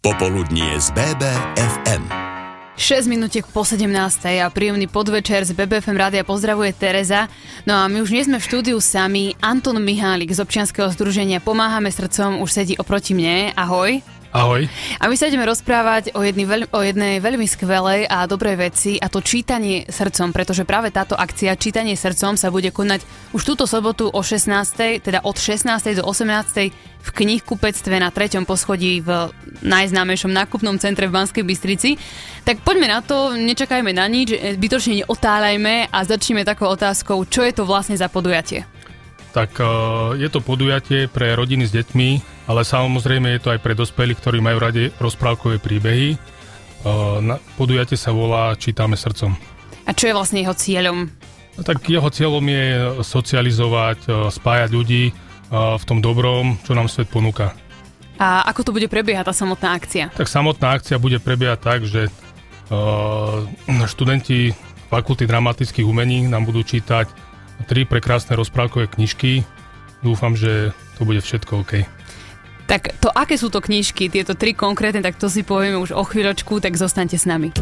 Popoludnie z BBFM. 6 minútiek po 17. a príjemný podvečer z BBFM rádia pozdravuje Tereza. No a my už nie sme v štúdiu sami. Anton Mihálik z občianskeho združenia Pomáhame srdcom už sedí oproti mne. Ahoj. Ahoj. A my sa ideme rozprávať o jednej veľmi skvelej a dobrej veci, a to čítanie srdcom, pretože práve táto akcia Čítanie srdcom sa bude konať už túto sobotu o 16. teda od 16. do 18. v knihkupectve na 3. poschodí v najznámejšom nákupnom centre v Banskej Bystrici. Tak poďme na to, nečakajme na nič, zbytočne neotáľajme a začneme takou otázkou, čo je to vlastne za podujatie? Tak je to podujatie pre rodiny s deťmi, ale samozrejme je to aj pre dospelých, ktorí majú radi rozprávkové príbehy. Podujatie sa volá Čítame srdcom. A čo je vlastne jeho cieľom? Tak jeho cieľom je socializovať, spájať ľudí v tom dobrom, čo nám svet ponúka. A ako to bude prebiehať tá samotná akcia? Tak samotná akcia bude prebiehať tak, že študenti Fakulty dramatických umení nám budú čítať 3 prekrásne rozprávkové knižky. Dúfam, že to bude všetko OK. Tak to, aké sú to knižky, tieto 3 konkrétne, tak to si povieme už o chvíľočku, tak zostaňte s nami.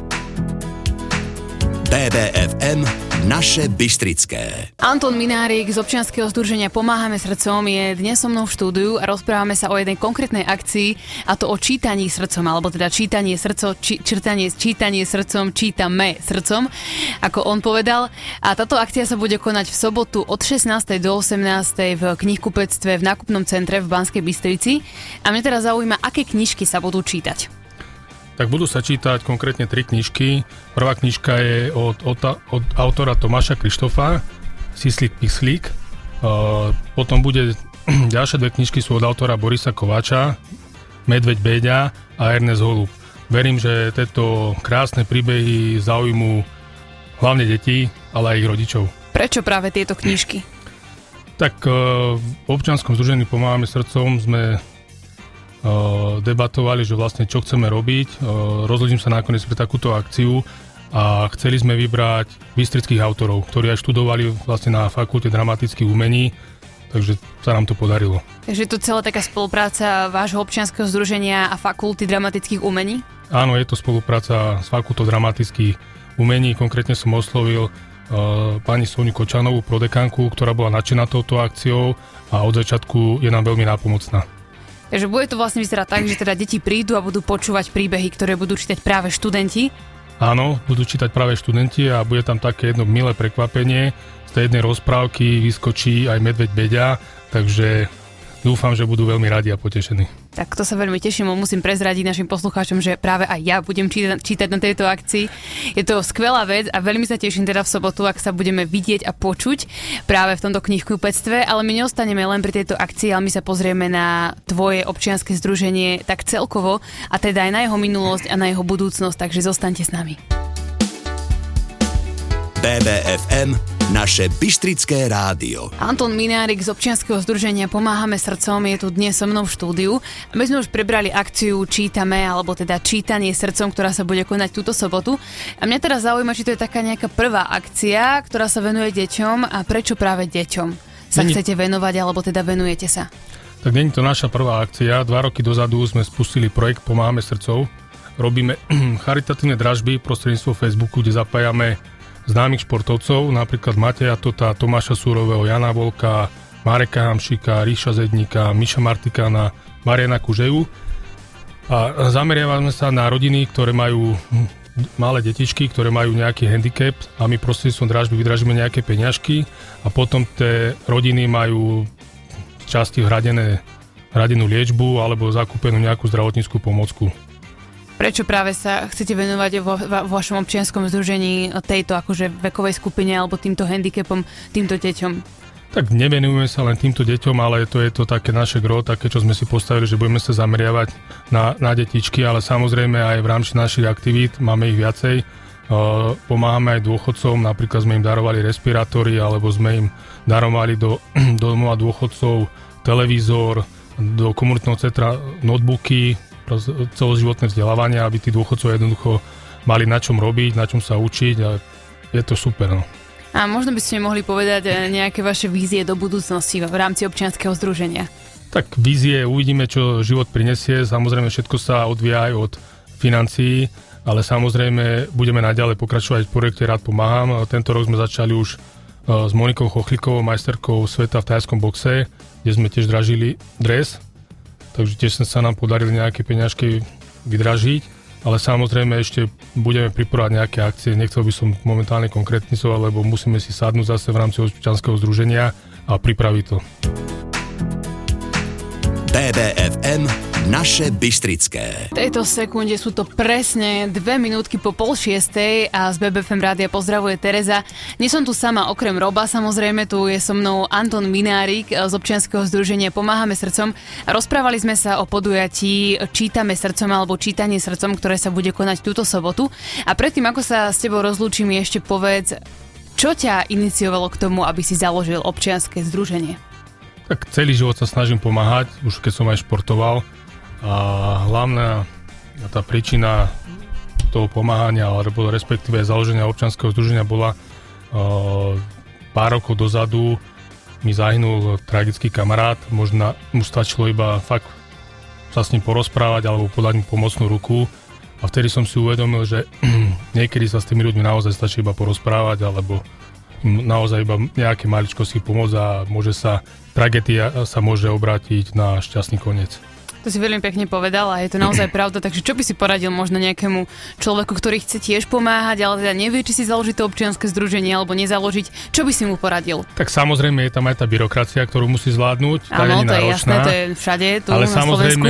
BBFM Naše Bystrické. Anton Minárik z občianskeho združenia Pomáhame srdcom je dnes so mnou v štúdiu a rozprávame sa o jednej konkrétnej akcii, a to o čítaní srdcom, alebo teda čítanie srdcom, čítame srdcom, ako on povedal. A táto akcia sa bude konať v sobotu od 16. do 18. v knihkupectve v nákupnom centre v Banskej Bystrici. A mňa teraz zaujíma, aké knižky sa budú čítať. Tak budú sa čítať konkrétne 3 knižky. Prvá knižka je od autora Tomáša Krištofa, Sislík Pislík. Potom bude ďalšie 2 knižky sú od autora Borisa Kováča, Medveď Béďa a Ernest Holub. Verím, že tieto krásne príbehy zaujmú hlavne deti, ale aj ich rodičov. Prečo práve tieto knižky? Tak v občianskom združení Pomáhame srdcom sme debatovali, že vlastne čo chceme robiť. Rozhodím sa nakoniec pre takúto akciu a chceli sme vybrať bystrických autorov, ktorí aj študovali vlastne na Fakulte dramatických umení, takže sa nám to podarilo. Takže je to celá taká spolupráca vášho občianskeho združenia a Fakulty dramatických umení? Áno, je to spolupráca s Fakultou dramatických umení. Konkrétne som oslovil pani Soniu Kočanovú, prodekánku, ktorá bola nadšená touto akciou a od začiatku je nám veľmi nápomocná. Takže bude to vlastne vyzerať tak, že teda deti prídu a budú počúvať príbehy, ktoré budú čítať práve študenti? Áno, budú čítať práve študenti a bude tam také jedno milé prekvapenie. Z tej jednej rozprávky vyskočí aj Medveď Béďa, takže dúfam, že budú veľmi radi a potešení. Tak to sa veľmi teším, musím prezradiť našim poslucháčom, že práve aj ja budem čítať na tejto akcii. Je to skvelá vec a veľmi sa teším teda v sobotu, ak sa budeme vidieť a počuť práve v tomto knihkupectve, ale my neostaneme len pri tejto akcii, ale my sa pozrieme na tvoje občianske združenie tak celkovo, a teda aj na jeho minulosť a na jeho budúcnosť, takže zostaňte s nami. BBFM Naše Bystrické rádio. Anton Minárik z občianskeho združenia Pomáhame srdcom je tu dnes so mnou v štúdiu. My sme už prebrali akciu Čítame, alebo teda Čítanie srdcom, ktorá sa bude konať túto sobotu. A mňa teraz zaujíma, či to je taká nejaká prvá akcia, ktorá sa venuje deťom, a prečo práve deťom sa chcete venovať, alebo teda venujete sa? Tak nie je to naša prvá akcia. 2 roky dozadu sme spustili projekt Pomáhame srdcov. Robíme charitatívne dražby prostredníctvom Facebooku, kde zapájame známych športovcov, napríklad Mateja Tota, Tomáša Súrového, Jana Volka, Mareka Hamšika, Ríša Zedníka, Miša Martikána, Mariana Kužeju. A zameriavame sa na rodiny, ktoré majú malé detičky, ktoré majú nejaký handicap, a my prostredníctvom dražby vydražíme nejaké peňažky a potom tie rodiny majú z časti hradenú liečbu alebo zakúpenú nejakú zdravotníckú pomôcku. Prečo práve sa chcete venovať vo vašom občianskom združení tejto akože vekovej skupine alebo týmto handicapom, týmto deťom? Tak nevenujeme sa len týmto deťom, ale to je to také naše gro, také, čo sme si postavili, že budeme sa zameriavať na detičky, ale samozrejme aj v rámci našich aktivít, máme ich viacej. Pomáhame aj dôchodcom, napríklad sme im darovali respirátory, alebo sme im darovali do domova dôchodcov televízor, do komunitného centra notebooky, celoživotné vzdelávanie, aby tí dôchodcovia jednoducho mali na čom robiť, na čom sa učiť, a je to super. No. A možno by ste mohli povedať nejaké vaše vízie do budúcnosti v rámci občianskeho združenia? Tak vízie, uvidíme, čo život prinesie. Samozrejme, všetko sa odvíja aj od financií, ale samozrejme budeme naďalej pokračovať v projekte Rád pomáham. Tento rok sme začali už s Monikou Chochlikovou, majsterkou sveta v thajskom boxe, kde sme tiež dražili dres. Takže tiež sa nám podarili nejaké peňažky vydražiť, ale samozrejme ešte budeme pripravovať nejaké akcie. Nechcel by som momentálne konkretizovať, lebo musíme si sadnúť zase v rámci občianskeho združenia a pripraviť to. BBFM Naše Bystrické. V tejto sekunde sú to presne 2 minútky po 5:30 a z BBFM rádia pozdravuje Tereza. Nie som tu sama, okrem Roba, samozrejme, tu je so mnou Anton Minárik z občianskeho združenia Pomáhame srdcom. Rozprávali sme sa o podujatí Čítame srdcom alebo Čítanie srdcom, ktoré sa bude konať túto sobotu. A predtým, ako sa s tebou rozlúčim, ešte povedz, čo ťa iniciovalo k tomu, aby si založil občianske združenie? Tak celý život sa snažím pomáhať, už keď som aj športoval. A hlavná tá príčina toho pomáhania, alebo respektíve založenia občianskeho združenia bola pár rokov dozadu mi zahynul tragický kamarát, možno mu stačilo iba fakt sa s ním porozprávať alebo podať mu pomocnú ruku. A vtedy som si uvedomil, že niekedy sa s tými ľuďmi naozaj stačí iba porozprávať alebo naozaj iba nejaké maličkosti pomôcť a tragédia sa môže obrátiť na šťastný koniec. To si veľmi pekne povedal a je to naozaj pravda, takže čo by si poradil možno nejakému človeku, ktorý chce tiež pomáhať, ale teda nevie, či si založiť to občianske združenie alebo nezaložiť, čo by si mu poradil? Tak samozrejme je tam aj tá byrokracia, ktorú musí zvládnuť. Áno, to je jasné, to je všade tu ale na Slovensku. Ale samozrejme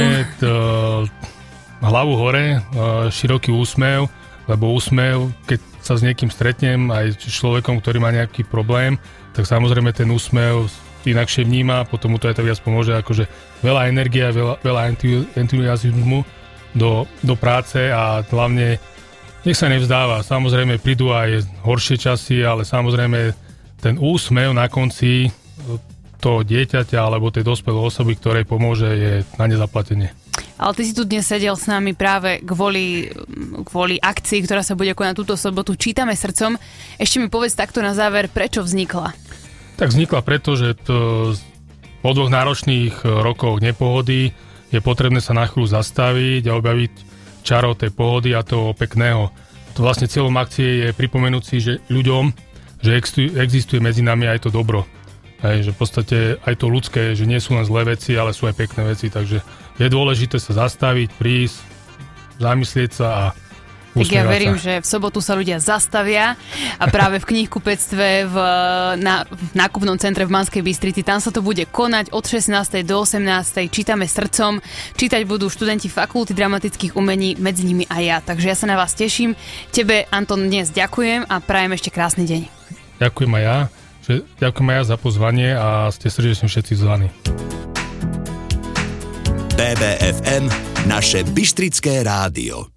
hlavu hore, široký úsmev, lebo úsmev, keď sa s niekým stretnem, aj s človekom, ktorý má nejaký problém, tak samozrejme ten úsmev inakšie vníma, potom mu to aj tak viac pomôže, akože veľa energie, veľa entuziazmu do práce a hlavne nech sa nevzdáva. Samozrejme prídu aj horšie časy, ale samozrejme ten úsmev na konci toho dieťaťa alebo tej dospelej osoby, ktorej pomôže, je na nezaplatenie. Ale ty si tu dnes sedel s nami práve kvôli akcii, ktorá sa bude konať túto sobotu Čítame srdcom. Ešte mi povedz takto na záver, prečo vznikla? Tak vznikla preto, že po 2 náročných rokoch nepohody je potrebné sa na chvíľu zastaviť a objaviť čaro tej pohody a toho pekného. To vlastne cieľom akcie je pripomenúť si, že ľuďom, že existuje medzi nami aj to dobro. Hej, že v podstate aj to ľudské, že nie sú len zlé veci, ale sú aj pekné veci, takže je dôležité sa zastaviť, prísť, zamyslieť sa a tak ja verím, že v sobotu sa ľudia zastavia a práve v knihkupectve v nákupnom centre v Banskej Bystrici, tam sa to bude konať od 16. do 18. Čítame srdcom. Čítať budú študenti Fakulty dramatických umení, medzi nimi aj ja. Takže ja sa na vás teším. Tebe, Anton, dnes ďakujem a prajem ešte krásny deň. Ďakujem aj ja. Ďakujem aj ja za pozvanie a ste srdečne všetci zvaní. BBFM, naše bystrické rádio.